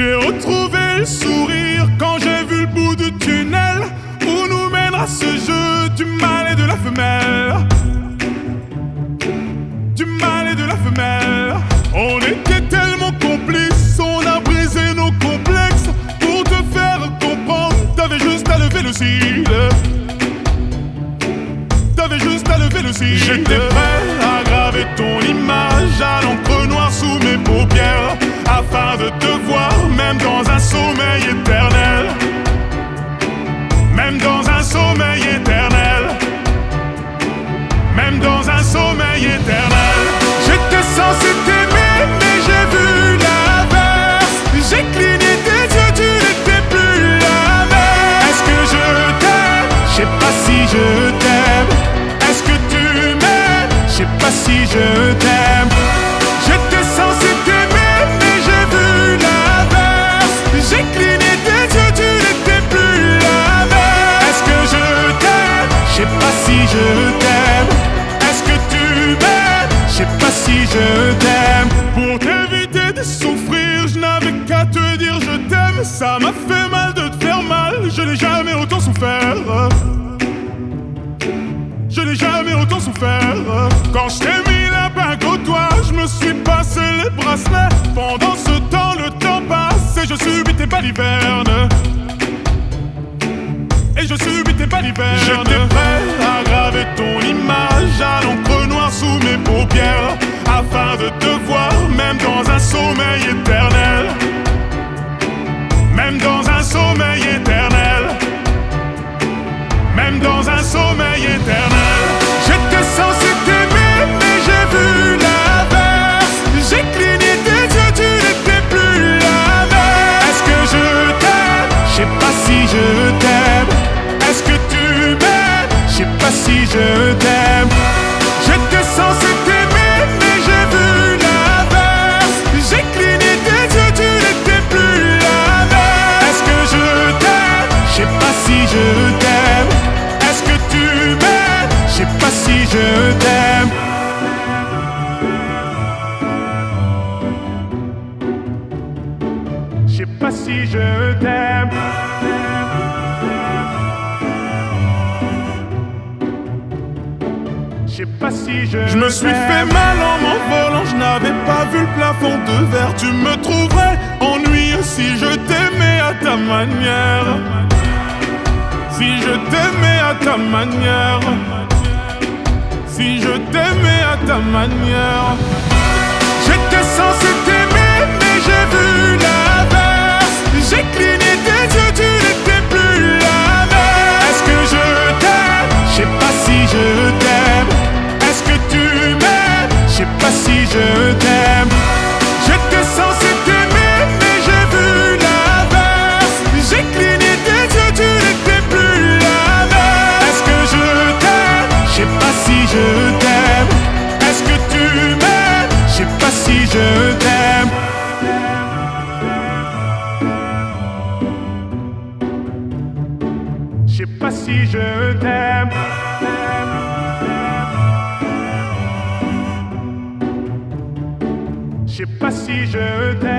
J'ai retrouvé le sourire quand j'ai vu le bout du tunnel où nous mènera ce jeu du mâle et de la femelle. Du mâle et de la femelle. On était tellement complices, on a brisé nos complexes. Pour te faire comprendre, t'avais juste à lever le cil. T'avais juste à lever le cil. J'étais prêt à graver ton image à l'encre noire sous mes paupières, afin de te voir même dans un sommeil éternel. Même dans un sommeil éternel. Même dans un sommeil éternel. J'étais censé t'aimer mais j'ai vu l'inverse. J'ai cligné tes yeux, tu n'étais plus la même. Est-ce que je t'aime? Je sais pas si je t'aime. Est-ce que tu m'aimes? Je sais pas si je t'aime. J'étais censé t'aimer mais j'ai vu l'inverse. J'ai cligné tes yeux, tu n'étais plus la même. Est-ce que je t'aime? Je sais pas si je t'aime. Est-ce que tu m'aimes? Je sais pas si je t'aime. Pour t'éviter de souffrir, je n'avais qu'à te dire je t'aime. Ça m'a fait mal de te faire mal, je n'ai jamais autant souffert. Je n'ai jamais autant souffert. Quand je t'ai mis la bague au doigt, je me suis passé les bracelets. Pendant ce temps, le temps passe et je subis tes balivernes. Et je subis tes balivernes. J'étais prêt à graver ton image à l'encre noire sous mes paupières, afin de te voir même dans un sommeil éternel. Même dans un sommeil éternel. Même dans un sommeil éternel. J'étais censé t'aimer mais j'ai vu l'inverse. J'ai cligné tes yeux, tu n'étais plus la même. Est-ce que je t'aime? Je sais pas si je t'aime. Est-ce que tu m'aimes? Je sais pas si je t'aime. J'étais censé t'aimer mais j'ai vu l'inverse. J'ai cligné tes yeux, tu n'étais plus la même. Est-ce que je t'aime? Je sais pas si je t'aime. Est-ce que tu m'aimes? Je sais pas si je t'aime. Je sais pas si je t'aime. Je sais pas si je me suis fait mal en m'envolant, je n'avais pas vu le plafond de verre. Tu me trouverais ennuyeux si je t'aimais à ta manière. Si je t'aimais à ta manière. Si je t'aimais à ta manière. J'étais censé t'aimer mais j'ai vu l'inverse. J'ai cligné tes yeux, tu n'étais plus la même. Est-ce que je t'aime? Je sais pas si je t'aime. Est-ce que tu m'aimes? Je sais pas si je t'aime. J'étais censé t'aimer mais j'ai vu l'inverse. J'ai cligné tes yeux, tu n'étais plus la même. Est-ce que je t'aime? Je sais pas si je t'aime. Est-ce que tu m'aimes? Je sais pas si je t'aime. Je sais pas si je t'aime. Je sais pas si je t'aime.